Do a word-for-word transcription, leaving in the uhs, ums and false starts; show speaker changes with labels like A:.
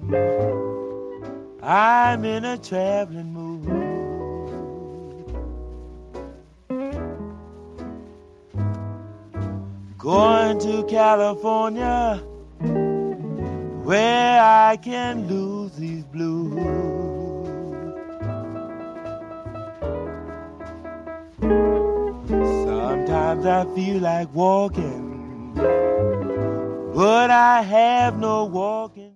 A: I'm in a traveling mood. Going to California, where I can lose these blues. Sometimes I feel like walking, but I have no walking